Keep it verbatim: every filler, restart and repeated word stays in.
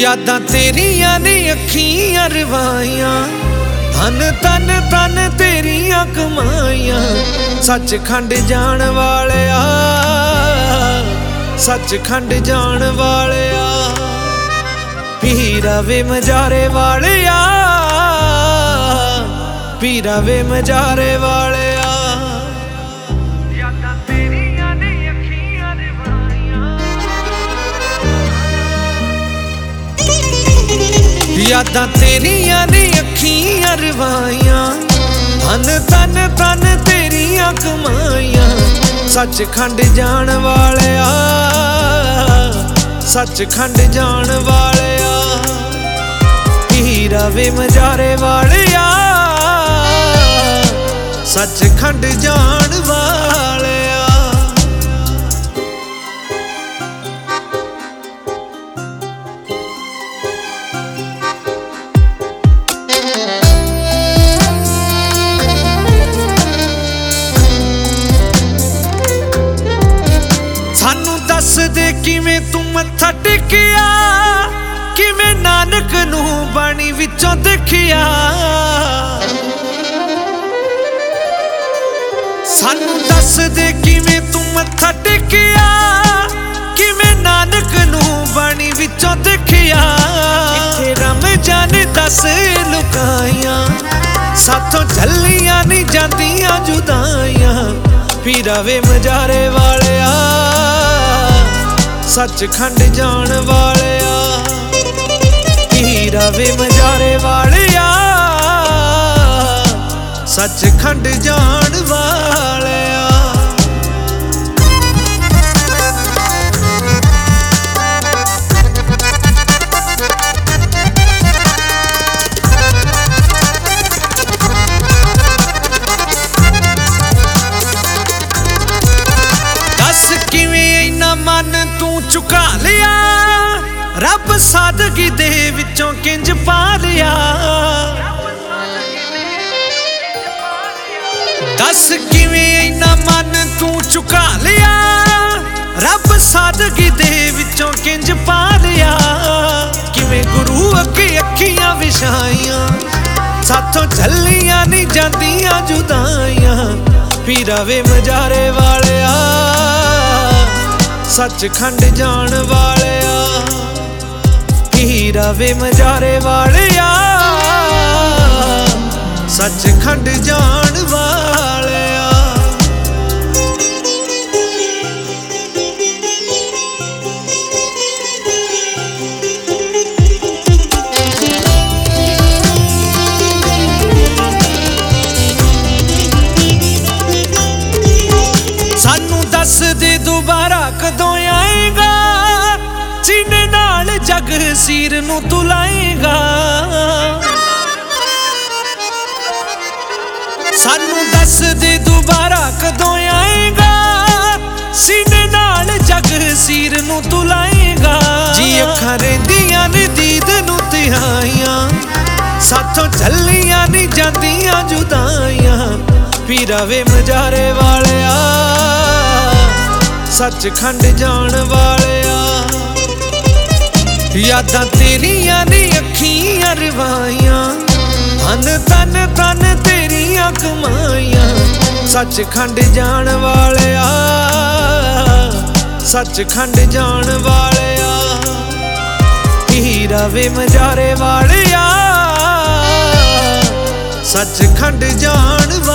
यादां तेरियां ने अखियां रवाइयां, धन तन तन तेरियां कमाइयां। सचखंड जान वालिया, सचखंड जान वालिया, पीरा वे मजारे वालिया, पीरा वे मजारे वालिया। यादां तेरियां ने अखियां रवाइयां, धन तन तन तेरियां कमाइयां। सचखंड जान वालिया, सचखंड जान वालिया, पीरा वे मजारे वालिया, सचखंड जान वालिया। दस दे किवें तू मत्था टेकिया, किवें नानक नू बाणी विचों देखिया। सानू दस दे किवें तू मत्था टेकिया, किवें नानक नू बाणी विचों देखिया। इत्थे रमजान दस लुकाइयां, साथों झल्लियां नहीं जांदियां जुदाइयां। पीरा वे मजारे वालिया, सचखंड जान वालिया, पीरा वे मजारे वालिया, सचखंड जान वालिया। दस किवें इन्ना मन तू चुका लिया, रब सादगी दे विचों किंज पा लिया। दस किवें इन्ना मन तू चुका लिया, रब सादगी दे विचों किंज पा लिया। किवें गुरु अगे अखियां विछाइयां, साथों झल्लियां नहीं जांदियां जुदाइयां। पीरा वे मजारे वालिया, सचखंड जान वालिया, पीरा वे मजारे वालिया, सचखंड जान वालिया। सानू दस दे दोबारा कदों आएगा, सीने नाल जग सीर नू तू लाएगा। सानू दस दे दोबारा कदों आएगा, सीने नाल जग सीर नू तू लाएगा। जी अखां रहिंदियां ने दीद नू तिहाइयां, साथों झल्लियां नहीं जांदियां जुदाइयां। पीरा वे मजारे वालिया, सचखंड जान वालिया, यादां तेरियां ने अखियां रवाइयां, धन तन तन तेरियां कमाइयां। सचखंड जान वालिया, सचखंड जान वालिया, पीरा वे मजारे वालिया, सचखंड जान वालिया।